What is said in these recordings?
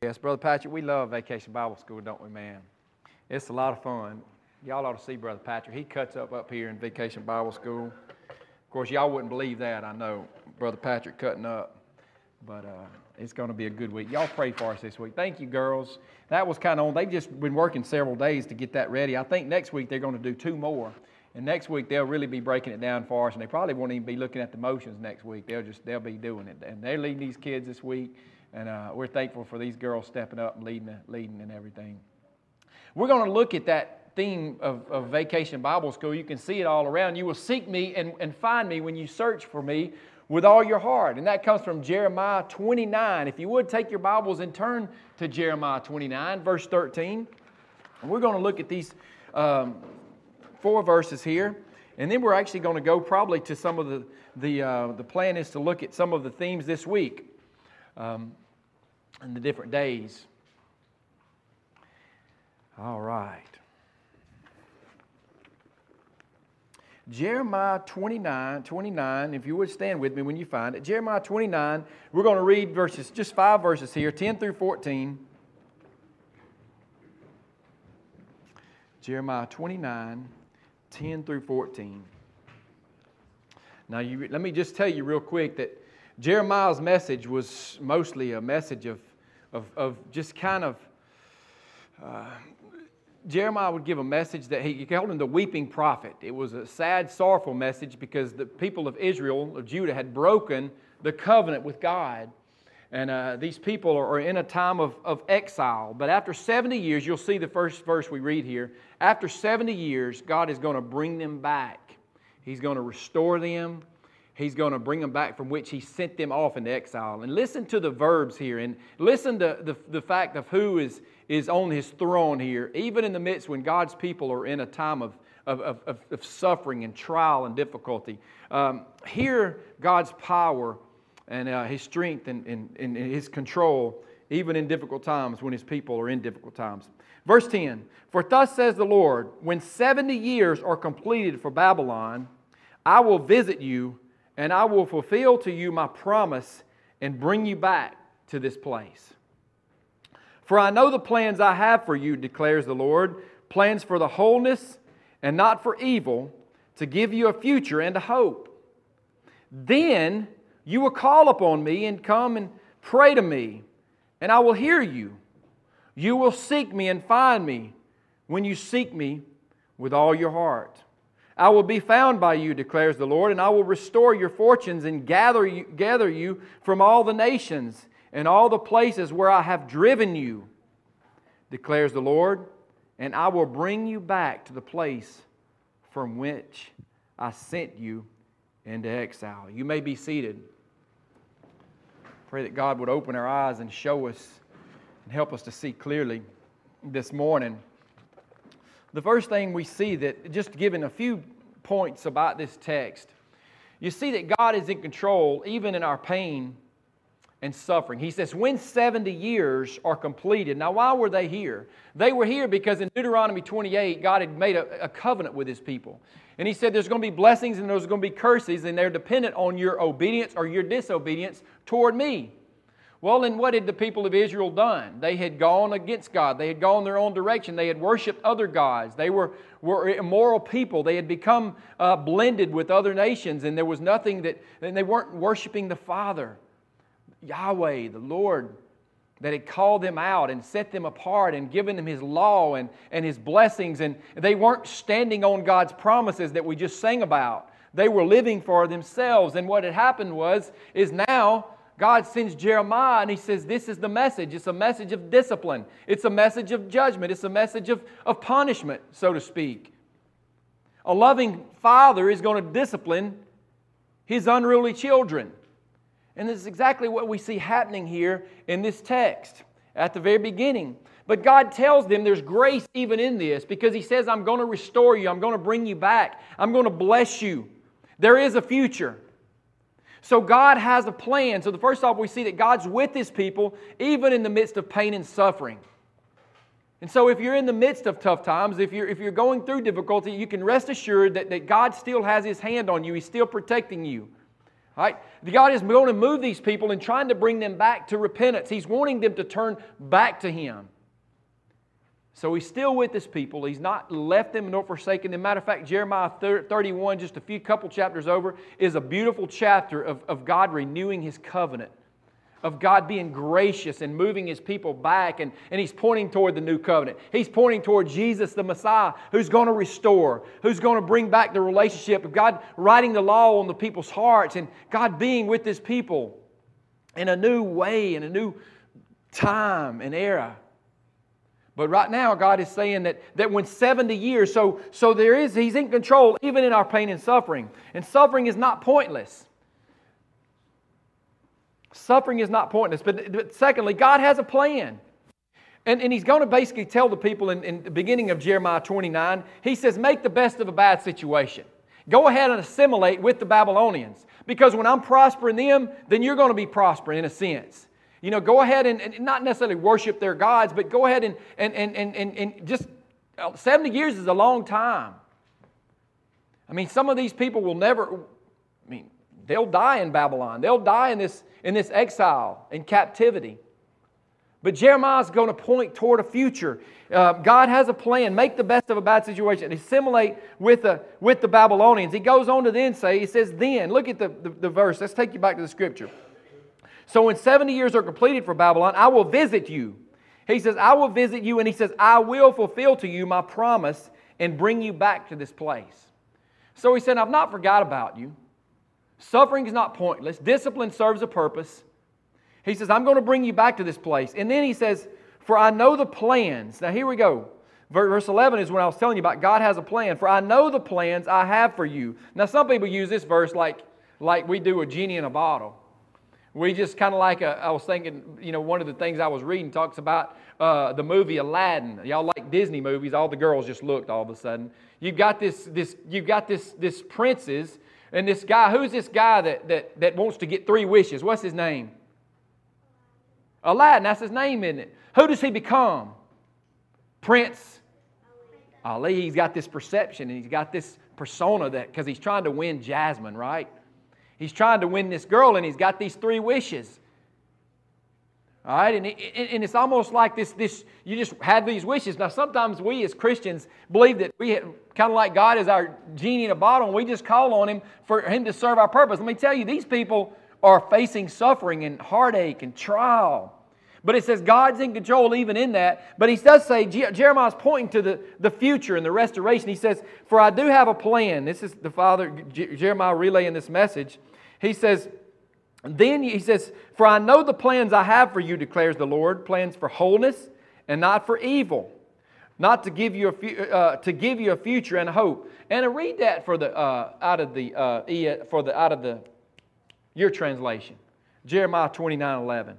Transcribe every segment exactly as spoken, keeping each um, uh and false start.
Yes, Brother Patrick, we love Vacation Bible School, don't we, man? It's a lot of fun. Y'all ought to see Brother Patrick. He cuts up up here in Vacation Bible School. Of course, y'all wouldn't believe that, I know, Brother Patrick cutting up. But uh, it's going to be a good week. Y'all pray for us this week. Thank you, girls. That was kind of on. They've just been working several days to get that ready. I think next week they're going to do two more. And next week they'll really be breaking it down for us. And they probably won't even be looking at the motions next week. They'll just they'll be doing it. And they're leading these kids this week. And uh, we're thankful for these girls stepping up and leading, leading and everything. We're going to look at that theme of, of Vacation Bible School. You can see it all around. You will seek me and, and find me when you search for me with all your heart. And that comes from Jeremiah twenty-nine. If you would, take your Bibles and turn to Jeremiah twenty-nine, verse thirteen. And we're going to look at these um, four verses here. And then we're actually going to go probably to some of the, the, uh, the plan is to look at some of the themes this week. Um, and the different days. All right. Jeremiah twenty-nine, twenty-nine, if you would stand with me when you find it. Jeremiah twenty-nine, we're going to read verses, just five verses here, ten through fourteen. Jeremiah twenty-nine, ten through fourteen. Now, you, let me just tell you real quick that Jeremiah's message was mostly a message of, of, of just kind of, uh, Jeremiah would give a message that he, he called him the weeping prophet. It was a sad, sorrowful message because the people of Israel, of Judah, had broken the covenant with God. And uh, these people are, are in a time of, of exile. But after seventy years, you'll see the first verse we read here. After seventy years, God is going to bring them back. He's going to restore them. He's going to bring them back from which He sent them off into exile. And listen to the verbs here. And listen to the, the fact of who is, is on His throne here. Even in the midst when God's people are in a time of, of, of, of suffering and trial and difficulty. Um, hear God's power and uh, His strength and, and, and His control even in difficult times when His people are in difficult times. Verse ten. For thus says the Lord, when seventy years are completed for Babylon, I will visit you, and I will fulfill to you my promise and bring you back to this place. For I know the plans I have for you, declares the Lord, plans for the wholeness and not for evil, to give you a future and a hope. Then you will call upon me and come and pray to me, and I will hear you. You will seek me and find me when you seek me with all your heart. I will be found by you, declares the Lord, and I will restore your fortunes and gather you, gather you from all the nations and all the places where I have driven you, declares the Lord, and I will bring you back to the place from which I sent you into exile. You may be seated. Pray that God would open our eyes and show us and help us to see clearly this morning. The first thing we see, that just giving a few points about this text, you see that God is in control even in our pain and suffering. He says, when seventy years are completed. Now, why were they here? They were here because in Deuteronomy twenty-eight, God had made a, a covenant with His people. And He said there's going to be blessings and there's going to be curses, and they're dependent on your obedience or your disobedience toward me. Well, then what had the people of Israel done? They had gone against God. They had gone their own direction. They had worshipped other gods. They were, were immoral people. They had become uh, blended with other nations, and there was nothing that, and they weren't worshiping the Father, Yahweh, the Lord, that had called them out and set them apart and given them His law and, and His blessings. And they weren't standing on God's promises that we just sang about. They were living for themselves. And what had happened was, is now God sends Jeremiah and He says, this is the message. It's a message of discipline. It's a message of judgment. It's a message of, of punishment, so to speak. A loving father is going to discipline his unruly children. And this is exactly what we see happening here in this text at the very beginning. But God tells them there's grace even in this, because He says, I'm going to restore you. I'm going to bring you back. I'm going to bless you. There is a future. So God has a plan. So the first off, we see that God's with His people even in the midst of pain and suffering. And so if you're in the midst of tough times, if you're, if you're going through difficulty, you can rest assured that, that God still has His hand on you. He's still protecting you. All right? God is going to move these people and trying to bring them back to repentance. He's wanting them to turn back to Him. So He's still with His people. He's not left them nor forsaken them. Matter of fact, Jeremiah thirty-one, just a few couple chapters over, is a beautiful chapter of, of God renewing His covenant, of God being gracious and moving His people back. And, and He's pointing toward the new covenant. He's pointing toward Jesus the Messiah, who's going to restore, who's going to bring back the relationship of God writing the law on the people's hearts and God being with His people in a new way, in a new time and era. But right now, God is saying that, that when seventy years, so, so there is, He's in control even in our pain and suffering. And suffering is not pointless. Suffering is not pointless. But, but secondly, God has a plan. And, and He's going to basically tell the people in, in the beginning of Jeremiah twenty-nine, He says, make the best of a bad situation. Go ahead and assimilate with the Babylonians. Because when I'm prospering them, then you're going to be prospering in a sense. You know, go ahead and, and not necessarily worship their gods, but go ahead and, and, and, and, and, and just, seventy years is a long time. I mean, some of these people will never, I mean, they'll die in Babylon. They'll die in this, in this exile, in captivity. But Jeremiah's going to point toward a future. Uh, God has a plan. Make the best of a bad situation. Assimilate with the, with the Babylonians. He goes on to then say, he says, then, look at the, the, the verse. Let's take you back to the scripture. So when seventy years are completed for Babylon, I will visit you. He says, I will visit you, and He says, I will fulfill to you my promise and bring you back to this place. So He said, I've not forgot about you. Suffering is not pointless. Discipline serves a purpose. He says, I'm going to bring you back to this place. And then He says, for I know the plans. Now here we go. Verse eleven is when I was telling you about God has a plan. For I know the plans I have for you. Now some people use this verse like, like we do a genie in a bottle. We just kind of like, a, I was thinking, you know, one of the things I was reading talks about uh, the movie Aladdin. Y'all like Disney movies. All the girls just looked all of a sudden. You've got this, this, you've got this, this princess and this guy. Who's this guy that, that, that wants to get three wishes? What's his name? Aladdin. That's his name, isn't it? Who does he become? Prince Ali. He's got this perception and he's got this persona that, because he's trying to win Jasmine, right? He's trying to win this girl, and he's got these three wishes. All right, and, it, and it's almost like this, this, you just have these wishes. Now, sometimes we as Christians believe that we have, kind of like God is our genie in a bottle, and we just call on Him for Him to serve our purpose. Let me tell you, these people are facing suffering and heartache and trial. But it says God's in control even in that. But He does say, Jeremiah's pointing to the, the future and the restoration. He says, for I do have a plan. This is the Father, Jeremiah relaying this message. He says, then he says, for I know the plans I have for you, declares the Lord, plans for wholeness and not for evil, not to give you a uh, to give you a future and a hope. And I read that for the uh, out of the uh, for the out of the your translation, Jeremiah twenty-nine eleven.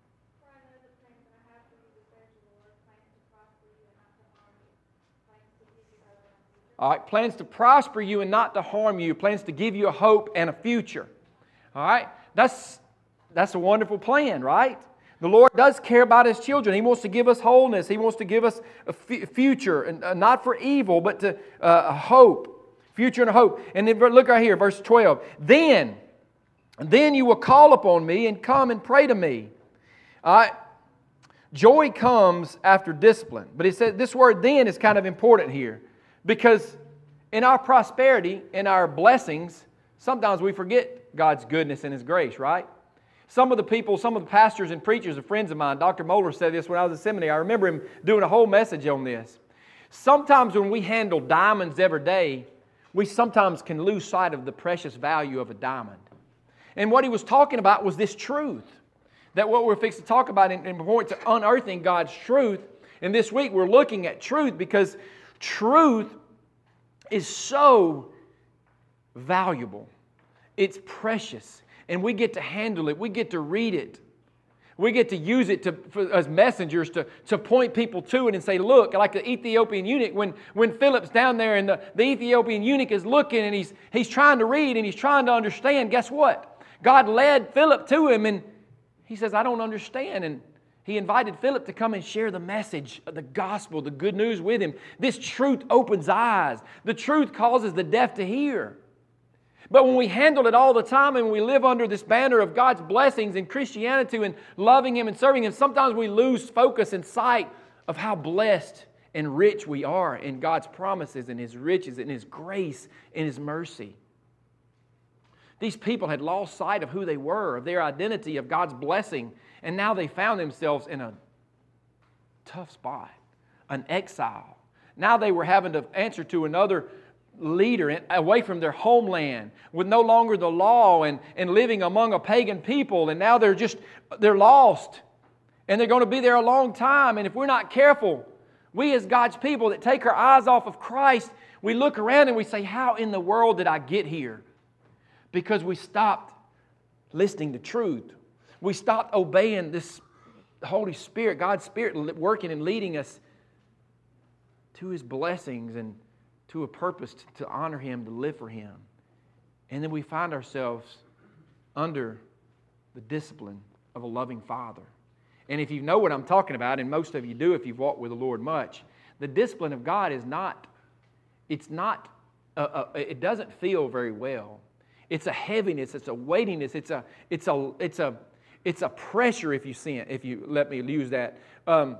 All right, plans to prosper you and not to harm you, plans to give you a hope and a future. All right, that's, that's a wonderful plan, right? The Lord does care about His children. He wants to give us wholeness. He wants to give us a f- future, and uh, not for evil, but to uh, a hope, future and a hope. And then look right here, verse twelve. Then, then you will call upon me and come and pray to me. All right, joy comes after discipline. But it says this word "then" is kind of important here, because in our prosperity, in our blessings, sometimes we forget God's goodness and His grace, right? Some of the people, some of the pastors and preachers are friends of mine. Doctor Moeller said this when I was in seminary. I remember him doing a whole message on this. Sometimes when we handle diamonds every day, we sometimes can lose sight of the precious value of a diamond. And what he was talking about was this truth. That what we're fixing to talk about in, in point to unearthing God's truth. And this week we're looking at truth because truth is so valuable. It's precious, and we get to handle it. We get to read it. We get to use it to, for, as messengers to, to point people to it and say, look, like the Ethiopian eunuch, when, when Philip's down there and the, the Ethiopian eunuch is looking and he's, he's trying to read and he's trying to understand, guess what? God led Philip to him and he says, I don't understand. And He invited Philip to come and share the message of the gospel, the good news with him. This truth opens eyes. The truth causes the deaf to hear. But when we handle it all the time and we live under this banner of God's blessings and Christianity and loving Him and serving Him, sometimes we lose focus and sight of how blessed and rich we are in God's promises and His riches and His grace and His mercy. These people had lost sight of who they were, of their identity, of God's blessing, and now they found themselves in a tough spot, an exile. Now they were having to answer to another leader away from their homeland with no longer the law and, and living among a pagan people, and now they're just, they're lost. And they're going to be there a long time, and if we're not careful, we as God's people that take our eyes off of Christ, we look around and we say, how in the world did I get here? Because we stopped listening to truth. We stopped obeying this Holy Spirit, God's Spirit working and leading us to His blessings and to a purpose to honor Him, to live for Him. And then we find ourselves under the discipline of a loving Father. And if you know what I'm talking about, and most of you do if you've walked with the Lord much, the discipline of God is not, it's not, uh, uh, it doesn't feel very well. It's a heaviness, it's a weightiness, it's a, it's a, it's a, it's a pressure, if you see it, if you let me use that. Um,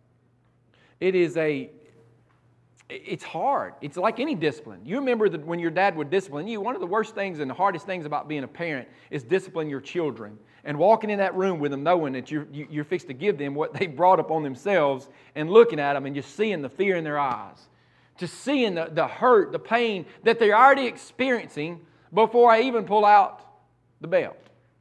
it is a, it's hard. It's like any discipline. You remember that when your dad would discipline you, one of the worst things and the hardest things about being a parent is disciplining your children and walking in that room with them knowing that you're, you're fixed to give them what they brought upon themselves and looking at them and just seeing the fear in their eyes. Just seeing the, the hurt, the pain that they're already experiencing before I even pull out the belt.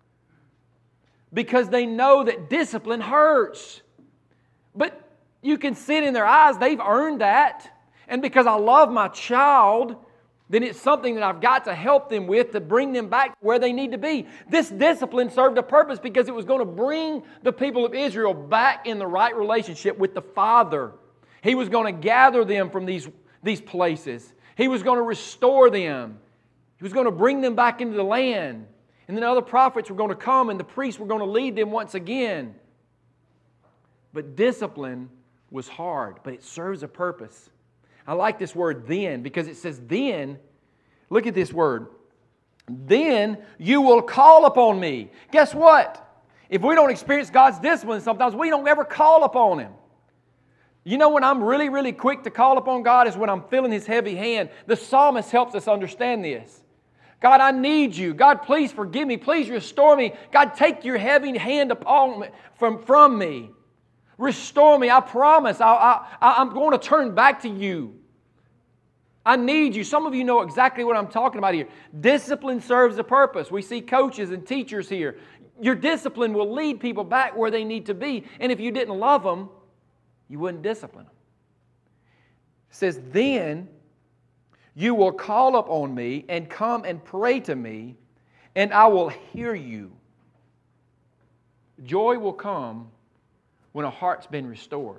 Because they know that discipline hurts. But you can see it in their eyes, they've earned that. And because I love my child, then it's something that I've got to help them with to bring them back where they need to be. This discipline served a purpose because it was going to bring the people of Israel back in the right relationship with the Father. He was going to gather them from these, these places. He was going to restore them. He was going to bring them back into the land. And then other prophets were going to come and the priests were going to lead them once again. But discipline was hard, but it serves a purpose. I like this word then because it says then, look at this word, then you will call upon me. Guess what? If we don't experience God's discipline, sometimes we don't ever call upon Him. You know when I'm really, really quick to call upon God is when I'm feeling His heavy hand. The psalmist helps us understand this. God, I need you. God, please forgive me. Please restore me. God, take your heavy hand upon me, from, from me. Restore me. I promise. I, I, I'm going to turn back to you. I need you. Some of you know exactly what I'm talking about here. Discipline serves a purpose. We see coaches and teachers here. Your discipline will lead people back where they need to be. And if you didn't love them, you wouldn't discipline them. It says, then you will call upon me and come and pray to me, and I will hear you. Joy will come when a heart's been restored.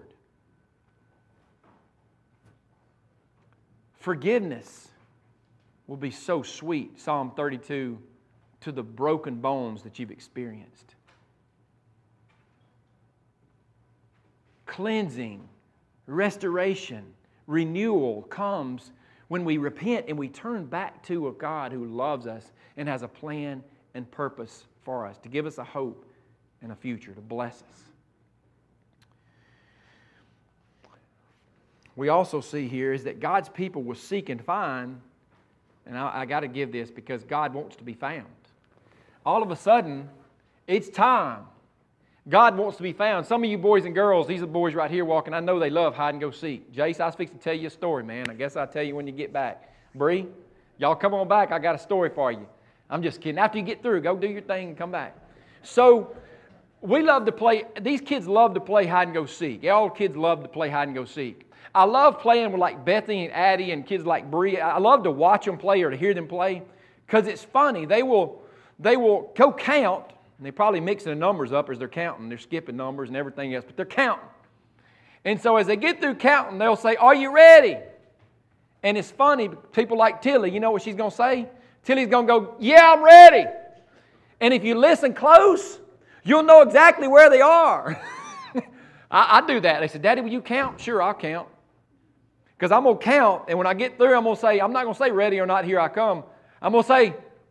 Forgiveness will be so sweet, Psalm thirty-two, to the broken bones that you've experienced. Cleansing, restoration, renewal comes when we repent and we turn back to a God who loves us and has a plan and purpose for us, to give us a hope and a future, to bless us. We also see here is that God's people will seek and find, and I, I got to give this because God wants to be found. All of a sudden, it's time. God wants to be found. Some of you boys and girls, these are boys right here walking, I know they love hide and go seek. Jace, I was fixing to tell you a story, man. I guess I'll tell you when you get back. Bree, y'all come on back. I got a story for you. I'm just kidding. After you get through, go do your thing and come back. So, we love to play, these kids love to play hide and go seek. All kids love to play hide and go seek. I love playing with like Bethany and Addie and kids like Bree. I love to watch them play or to hear them play because it's funny. They will, they will go count, and they're probably mixing the numbers up as they're counting. They're skipping numbers and everything else, but they're counting. And so as they get through counting, they'll say, are you ready? And it's funny, people like Tilly, you know what she's going to say? Tilly's going to go, yeah, I'm ready. And if you listen close, you'll know exactly where they are. I, I do that. They said, Daddy, will you count? Sure, I'll count. Because I'm going to count, and when I get through, I'm going to say, I'm not going to say ready or not, here I come. I'm going to say,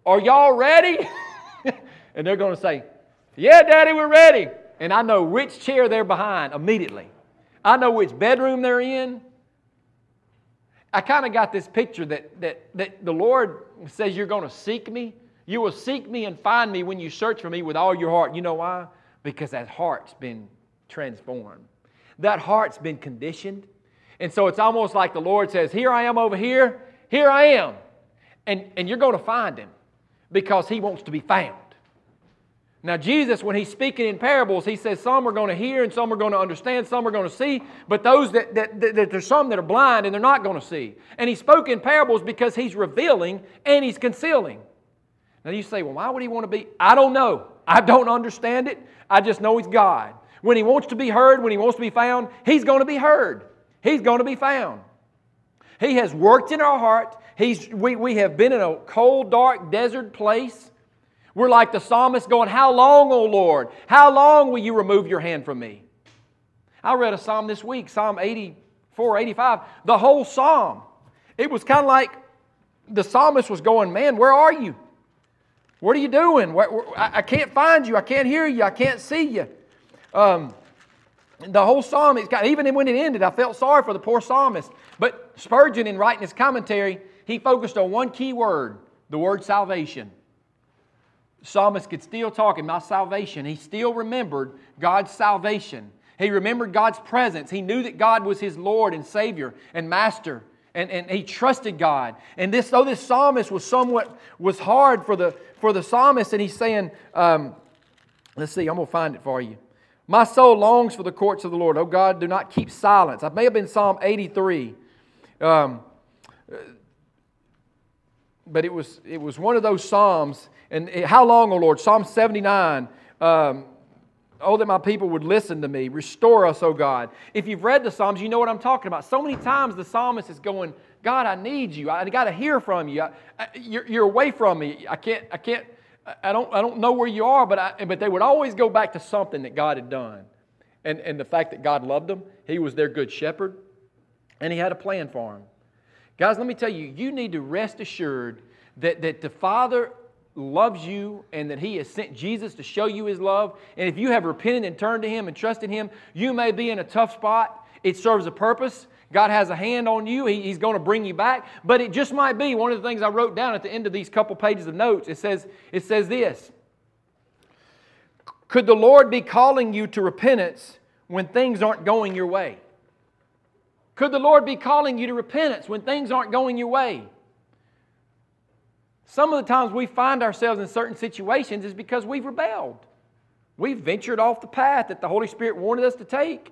are y'all ready? And they're going to say, yeah, Daddy, we're ready. And I know which chair they're behind immediately. I know which bedroom they're in. I kind of got this picture that, that, that the Lord says you're going to seek me. You will seek me and find me when you search for me with all your heart. You know why? Because that heart's been transformed. That heart's been conditioned. And so it's almost like the Lord says, here I am over here. Here I am. And, and you're going to find Him because He wants to be found. Now Jesus, when He's speaking in parables, He says some are going to hear and some are going to understand, some are going to see, but those that, that, that, that there's some that are blind and they're not going to see. And He spoke in parables because He's revealing and He's concealing. Now you say, well, why would He want to be? I don't know. I don't understand it. I just know He's God. When He wants to be heard, when He wants to be found, He's going to be heard. He's going to be found. He has worked in our heart. He's, we, we have been in a cold, dark, desert place. We're like the psalmist going, how long, O Lord? How long will you remove your hand from me? I read a psalm this week, Psalm eighty-four, eighty-five. The whole psalm. It was kind of like the psalmist was going, man, where are you? What are you doing? Where, where, I, I can't find you. I can't hear you. I can't see you. Um, the whole psalm, it's got, even when it ended, I felt sorry for the poor psalmist. But Spurgeon, in writing his commentary, he focused on one key word, the word salvation. The psalmist could still talk about salvation. He still remembered God's salvation. He remembered God's presence. He knew that God was his Lord and Savior and Master. And, and he trusted God. And this, though this psalmist was somewhat was hard for the for the psalmist, and he's saying, um, let's see, I'm going to find it for you. My soul longs for the courts of the Lord. Oh God, do not keep silence. I may have been Psalm eighty-three. Um, but it was it was one of those psalms. And how long, O Lord? Psalm seventy-nine. Um, oh, that my people would listen to me. Restore us, O God. If you've read the Psalms, you know what I'm talking about. So many times the psalmist is going, God, I need you. I got to hear from you. I, I, you're, you're away from me. I can't. I can't. I don't. I don't know where you are. But I, but they would always go back to something that God had done, and and the fact that God loved them. He was their good shepherd, and He had a plan for them. Guys, let me tell you. You need to rest assured that that the Father loves you and that He has sent Jesus to show you His love. And if you have repented and turned to Him and trusted Him, you may be in a tough spot. It serves a purpose. God has a hand on you. He, he's going to bring you back. But it just might be one of the things I wrote down at the end of these couple pages of notes. It says, it says this. Could the Lord be calling you to repentance when things aren't going your way? Could the Lord be calling you to repentance when things aren't going your way? Some of the times we find ourselves in certain situations is because we've rebelled. We've ventured off the path that the Holy Spirit wanted us to take.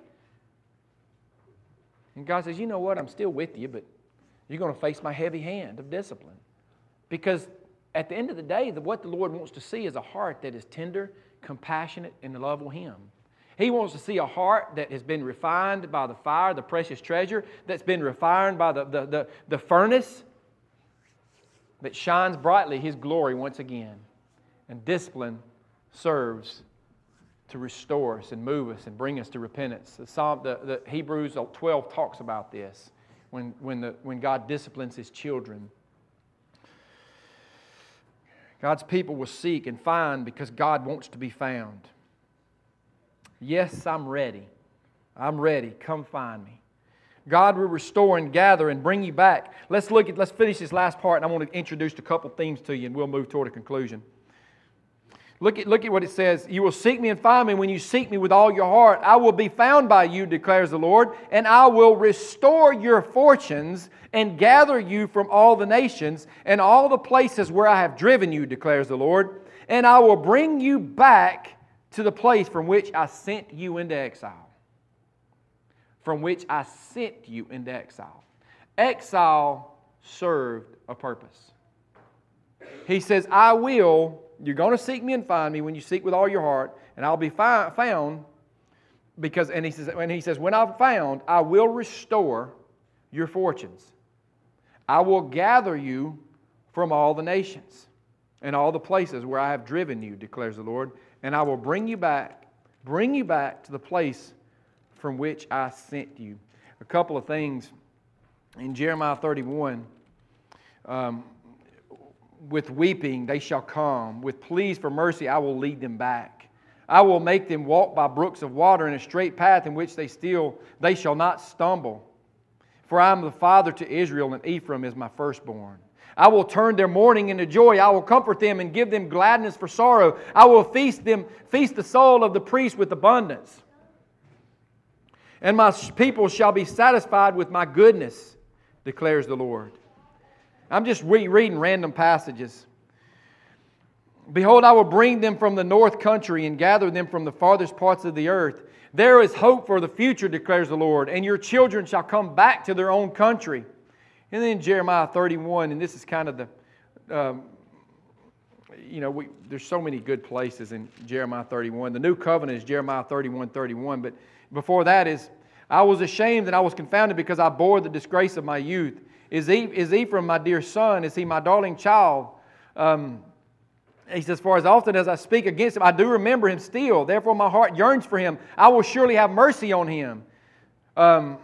And God says, you know what, I'm still with you, but you're going to face my heavy hand of discipline. Because at the end of the day, what the Lord wants to see is a heart that is tender, compassionate, and in love with Him. He wants to see a heart that has been refined by the fire, the precious treasure, that's been refined by the, the, the, the furnace, that shines brightly His glory once again. And discipline serves to restore us and move us and bring us to repentance. The, Psalm, the, the Hebrews twelve talks about this when, when, the, when God disciplines His children. God's people will seek and find because God wants to be found. Yes, I'm ready. I'm ready. Come find me. God will restore and gather and bring you back. Let's look at, let's finish this last part, and I want to introduce a couple themes to you, and we'll move toward a conclusion. Look at, look at what it says. You will seek me and find me when you seek me with all your heart. I will be found by you, declares the Lord, and I will restore your fortunes and gather you from all the nations and all the places where I have driven you, declares the Lord, and I will bring you back to the place from which I sent you into exile. From which I sent you into exile. Exile served a purpose. He says, I will, you're going to seek me and find me when you seek with all your heart, and I'll be fi- found, because, and he says, and he says, when I'm found, I will restore your fortunes. I will gather you from all the nations and all the places where I have driven you, declares the Lord, and I will bring you back, bring you back to the place from which I sent you. A couple of things in Jeremiah thirty-one. Um, with weeping they shall come. With pleas for mercy I will lead them back. I will make them walk by brooks of water in a straight path in which they still they shall not stumble. For I am the father to Israel, and Ephraim is my firstborn. I will turn their mourning into joy. I will comfort them and give them gladness for sorrow. I will feast them, feast the soul of the priest with abundance. And my people shall be satisfied with my goodness, declares the Lord. I'm just rereading random passages. Behold, I will bring them from the north country and gather them from the farthest parts of the earth. There is hope for the future, declares the Lord, and your children shall come back to their own country. And then Jeremiah thirty-one, and this is kind of the, um, you know, we, there's so many good places in Jeremiah thirty-one. The new covenant is Jeremiah thirty-one, thirty-one, but before that is, I was ashamed and I was confounded because I bore the disgrace of my youth. Is, e- is Ephraim my dear son? Is he my darling child? Um, he says, for as often as I speak against him, I do remember him still. Therefore my heart yearns for him. I will surely have mercy on him. Um,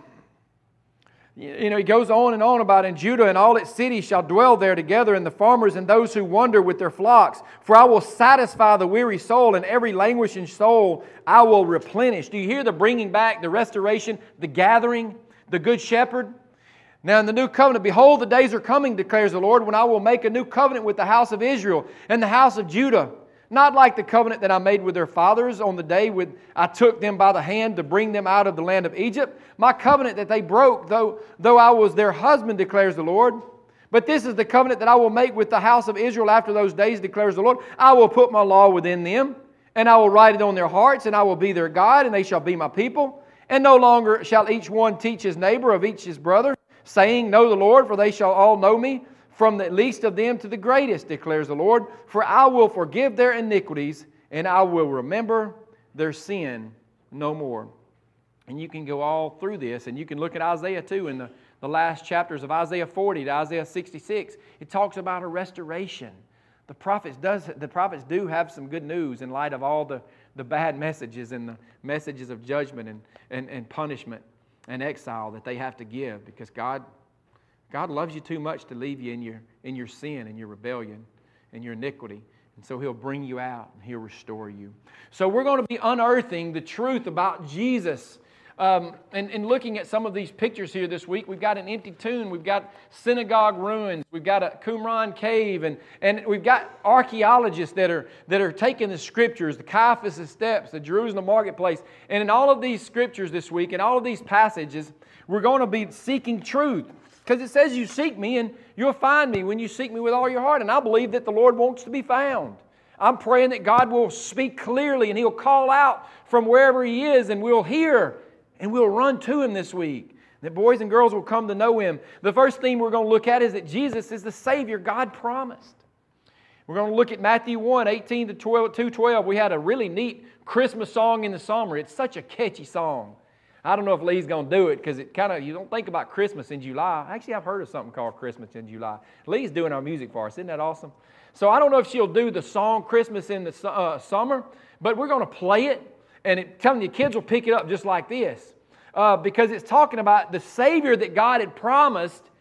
you know, he goes on and on about in Judah and all its cities shall dwell there together, and the farmers and those who wander with their flocks. For I will satisfy the weary soul, and every languishing soul I will replenish. Do you hear the bringing back, the restoration, the gathering, the good shepherd? Now in the new covenant, behold, the days are coming, declares the Lord, when I will make a new covenant with the house of Israel and the house of Judah. Not like the covenant that I made with their fathers on the day when I took them by the hand to bring them out of the land of Egypt. My covenant that they broke, though, though I was their husband, declares the Lord. But this is the covenant that I will make with the house of Israel after those days, declares the Lord. I will put my law within them, and I will write it on their hearts, and I will be their God, and they shall be my people. And no longer shall each one teach his neighbor of each his brother, saying, know the Lord, for they shall all know me, from the least of them to the greatest, declares the Lord. For I will forgive their iniquities, and I will remember their sin no more. And you can go all through this, and you can look at Isaiah too, in the, the last chapters of Isaiah forty to Isaiah sixty-six. It talks about a restoration. The prophets, does, the prophets do have some good news in light of all the, the bad messages and the messages of judgment and, and, and punishment and exile that they have to give, because God God loves you too much to leave you in your, in your sin and your rebellion and your iniquity. And so He'll bring you out and He'll restore you. So we're going to be unearthing the truth about Jesus. Um, and, and looking at some of these pictures here this week, we've got an empty tomb, we've got synagogue ruins, we've got a Qumran cave, and, and we've got archaeologists that are, that are taking the Scriptures, the Caiaphas steps, the Jerusalem marketplace. And in all of these Scriptures this week, in all of these passages, we're going to be seeking truth. Because it says you seek me and you'll find me when you seek me with all your heart. And I believe that the Lord wants to be found. I'm praying that God will speak clearly and He'll call out from wherever He is, and we'll hear and we'll run to Him this week. That boys and girls will come to know Him. The first thing we're going to look at is that Jesus is the Savior God promised. We're going to look at Matthew one, eighteen to two twelve. We had a really neat Christmas song in the summer. It's such a catchy song. I don't know if Lee's going to do it because it kind of, you don't think about Christmas in July. Actually, I've heard of something called Christmas in July. Lee's doing our music for us. Isn't that awesome? So I don't know if she'll do the song Christmas in the uh, summer, but we're going to play it, and it, telling you kids will pick it up just like this uh, because it's talking about the Savior that God had promised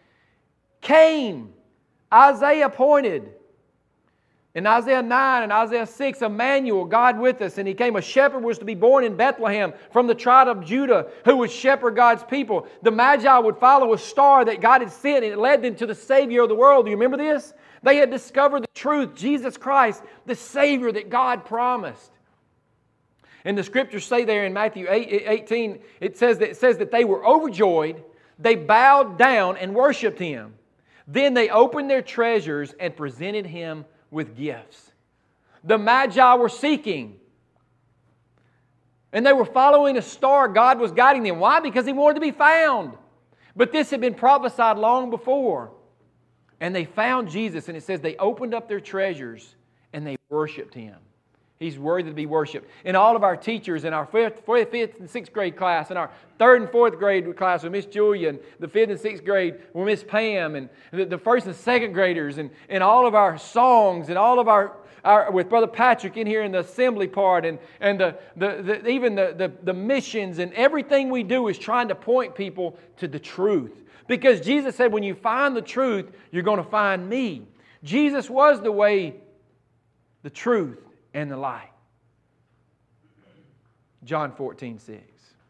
came. Isaiah appointed. In Isaiah nine and Isaiah six, Emmanuel, God with us, and He came. A shepherd was to be born in Bethlehem from the tribe of Judah, who would shepherd God's people. The Magi would follow a star that God had sent, and it led them to the Savior of the world. Do you remember this? They had discovered the truth, Jesus Christ, the Savior that God promised. And the Scriptures say there in Matthew eighteen, it says that, it says that they were overjoyed, they bowed down and worshiped Him. Then they opened their treasures and presented Him with gifts. The Magi were seeking. And they were following a star. God was guiding them. Why? Because He wanted to be found. But this had been prophesied long before. And they found Jesus, and it says they opened up their treasures and they worshiped Him. He's worthy to be worshiped. And all of our teachers in our fifth, fifth and sixth grade class, and our third and fourth grade class with Miss Julia, and the fifth and sixth grade with Miss Pam, and the, the first and second graders, and, and all of our songs, and all of our, our with Brother Patrick in here in the assembly part, and, and the, the, the, even the, the, the missions, and everything we do is trying to point people to the truth. Because Jesus said, when you find the truth, you're going to find me. Jesus was the way, the truth, and the light. John fourteen six.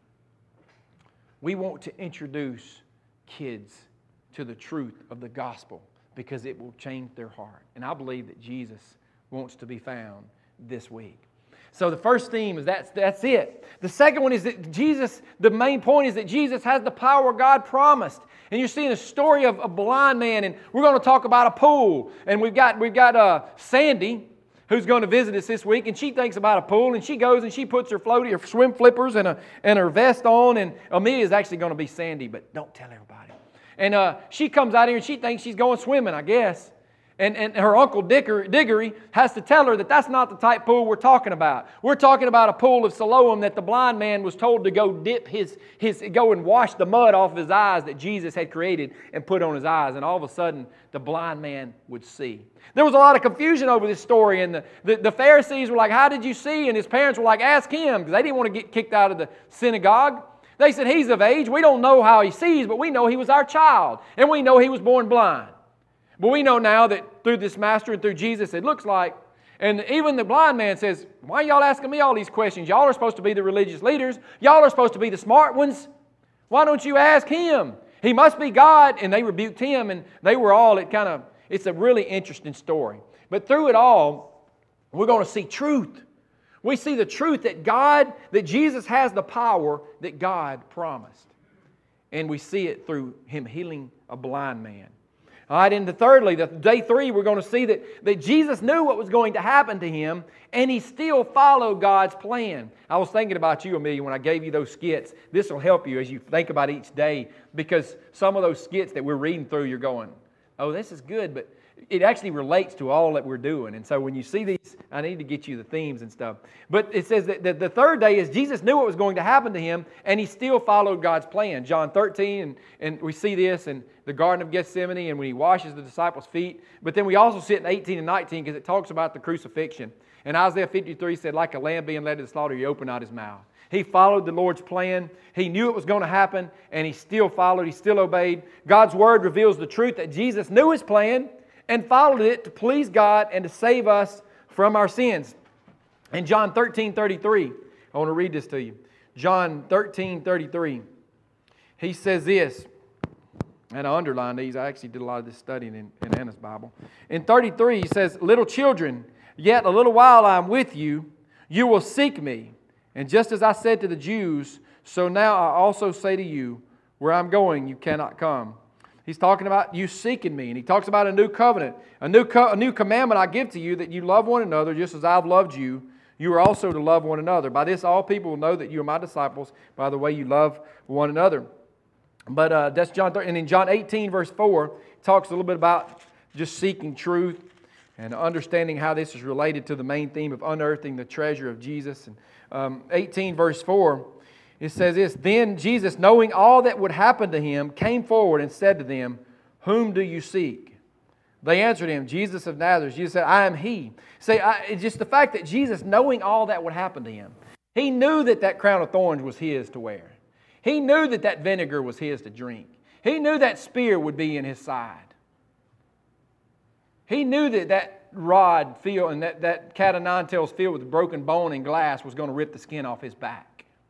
We want to introduce kids to the truth of the gospel because it will change their heart. And I believe that Jesus wants to be found this week. So the first theme is that's, that's it. The second one is that Jesus, the main point is that Jesus has the power God promised. And you're seeing a story of a blind man, and we're going to talk about a pool. And we've got, we've got uh, Sandy, who's going to visit us this week, and she thinks about a pool, and she goes and she puts her floaty, her swim flippers, and, a, and her vest on, and Amelia is actually going to be Sandy, but don't tell everybody. And uh, she comes out here, and she thinks she's going swimming, I guess. And, and her Uncle Dicker, Diggory has to tell her that that's not the type pool we're talking about. We're talking about a pool of Siloam that the blind man was told to go dip his, his, go and wash the mud off of his eyes that Jesus had created and put on his eyes. And all of a sudden, the blind man would see. There was a lot of confusion over this story, and the, the, the Pharisees were like, how did you see? And his parents were like, ask him, because they didn't want to get kicked out of the synagogue. They said, he's of age. We don't know how he sees, but we know he was our child, and we know he was born blind. But we know now that through this master and through Jesus, it looks like, and even the blind man says, why are y'all asking me all these questions? Y'all are supposed to be the religious leaders. Y'all are supposed to be the smart ones. Why don't you ask him? He must be God. And they rebuked him, and they were all, it kind of, it's a really interesting story. But through it all, we're going to see truth. We see the truth that God, that Jesus has the power that God promised. And we see it through Him healing a blind man. All right, and the thirdly, the day three, we're going to see that, that Jesus knew what was going to happen to Him, and He still followed God's plan. I was thinking about you, Amelia, when I gave you those skits. This will help you as you think about each day, because some of those skits that we're reading through, you're going, oh, this is good, but it actually relates to all that we're doing. And so when you see these, I need to get you the themes and stuff. But it says that the third day is Jesus knew what was going to happen to Him, and He still followed God's plan. John thirteen, and, and we see this in the Garden of Gethsemane, and when He washes the disciples' feet. But then we also see it in eighteen and nineteen, because it talks about the crucifixion. And Isaiah fifty-three said, like a lamb being led to the slaughter, He opened not His mouth. He followed the Lord's plan. He knew it was going to happen, and He still followed. He still obeyed. God's Word reveals the truth that Jesus knew His plan and followed it to please God and to save us from our sins. In John thirteen thirty-three, I want to read this to you. John thirteen thirty-three, He says this, and I underlined these. I actually did a lot of this studying in, in Anna's Bible. In thirty-three, He says, little children, yet a little while I am with you. You will seek me. And just as I said to the Jews, so now I also say to you, where I'm going, you cannot come. He's talking about you seeking me. And He talks about a new covenant. A new, co- a new commandment I give to you, that you love one another just as I've loved you. You are also to love one another. By this all people will know that you are my disciples, by the way you love one another. But uh, that's John thirteen. And in John eighteen, verse four, it talks a little bit about just seeking truth and understanding how this is related to the main theme of unearthing the treasure of Jesus. And um, eighteen, verse four, it says this, then Jesus, knowing all that would happen to Him, came forward and said to them, whom do you seek? They answered Him, Jesus of Nazareth. Jesus said, I am He. Say, I, it's just the fact that Jesus, knowing all that would happen to Him, He knew that that crown of thorns was His to wear. He knew that that vinegar was His to drink. He knew that spear would be in His side. He knew that that rod filled and that, that cat of nine tails filled with broken bone and glass was going to rip the skin off His back.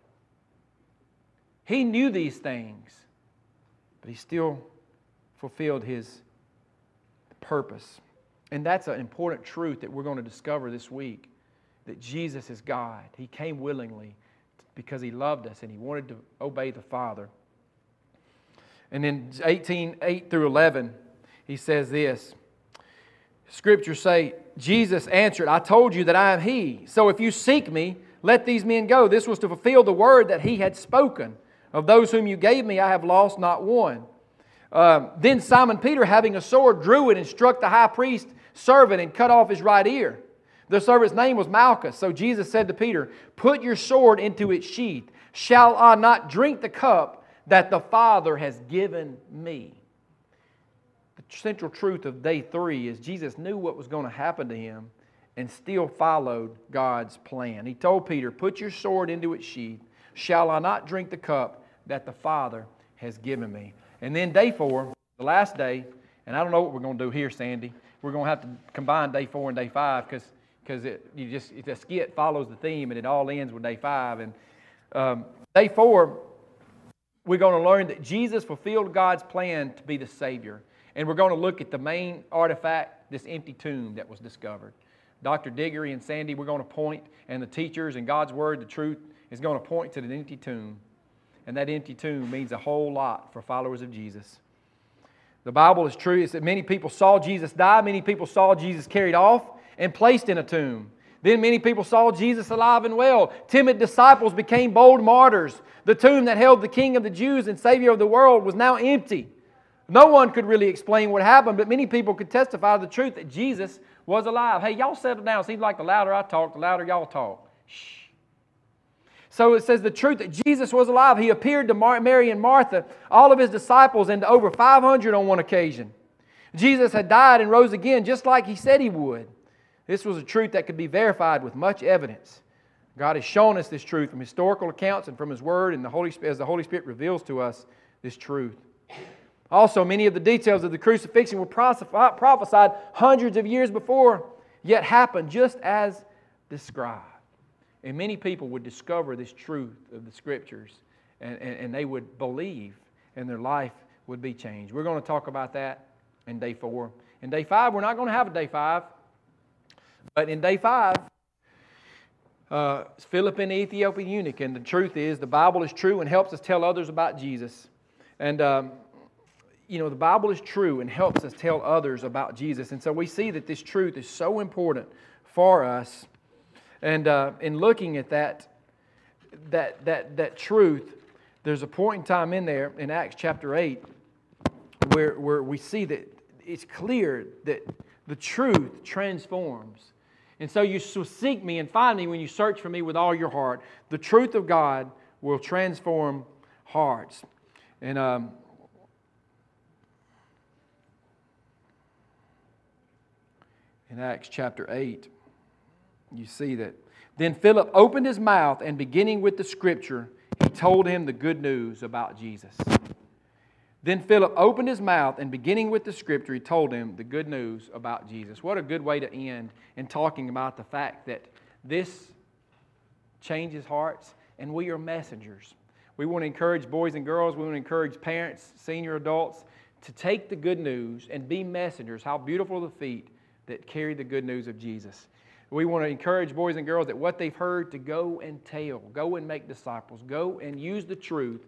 He knew these things, but He still fulfilled His purpose. And that's an important truth that we're going to discover this week, that Jesus is God. He came willingly because He loved us and He wanted to obey the Father. And in eighteen, eight through eleven, He says this, Scriptures say, Jesus answered, I told you that I am He. So if you seek me, let these men go. This was to fulfill the word that He had spoken. Of those whom you gave me, I have lost not one. Uh, then Simon Peter, having a sword, drew it and struck the high priest's servant and cut off his right ear. The servant's name was Malchus. So Jesus said to Peter, put your sword into its sheath. Shall I not drink the cup that the Father has given me? The central truth of day three is Jesus knew what was going to happen to Him and still followed God's plan. He told Peter, put your sword into its sheath. Shall I not drink the cup that the Father has given me? And then day four, the last day, and I don't know what we're going to do here, Sandy. we're going to have to combine day four and day five because because it you just the skit follows the theme and it all ends with day five. And um, day four, we're going to learn that Jesus fulfilled God's plan to be the Savior. And we're going to look at the main artifact, this empty tomb that was discovered. Doctor Diggory and Sandy, we're going to point, and the teachers and God's Word, the truth, is going to point to the empty tomb. And that empty tomb means a whole lot for followers of Jesus. The Bible is true. It's that many people saw Jesus die. Many people saw Jesus carried off and placed in a tomb. Then many people saw Jesus alive and well. Timid disciples became bold martyrs. The tomb that held the King of the Jews and Savior of the world was now empty. No one could really explain what happened, but many people could testify to the truth that Jesus was alive. Hey, y'all settle down. It seems like the louder I talk, the louder y'all talk. Shh. So it says the truth that Jesus was alive. He appeared to Mary and Martha, all of His disciples, and to over five hundred on one occasion. Jesus had died and rose again just like He said He would. This was a truth that could be verified with much evidence. God has shown us this truth from historical accounts and from His Word, and the Holy Spirit, as the Holy Spirit reveals to us this truth. Also, many of the details of the crucifixion were prophesied hundreds of years before, yet happened just as described. And many people would discover this truth of the Scriptures, and, and, and they would believe, and their life would be changed. We're going to talk about that in day four. In day five, we're not going to have a day five, but in day five, uh, Philip and the Ethiopian eunuch, and the truth is, the Bible is true and helps us tell others about Jesus. And um, you know, the Bible is true and helps us tell others about Jesus. And so we see that this truth is so important for us. And uh, in looking at that, that, that, that truth, there's a point in time in there in Acts chapter eight where, where we see that it's clear that the truth transforms. And so you shall seek me and find me when you search for me with all your heart. The truth of God will transform hearts. And um, in Acts chapter eight, you see that. Then Philip opened his mouth, and beginning with the Scripture, he told him the good news about Jesus. Then Philip opened his mouth, and beginning with the Scripture, he told him the good news about Jesus. What a good way to end in talking about the fact that this changes hearts, and we are messengers. We want to encourage boys and girls, we want to encourage parents, senior adults, to take the good news and be messengers. How beautiful are the feet that carry the good news of Jesus. We want to encourage boys and girls that what they've heard to go and tell, go and make disciples, go and use the truth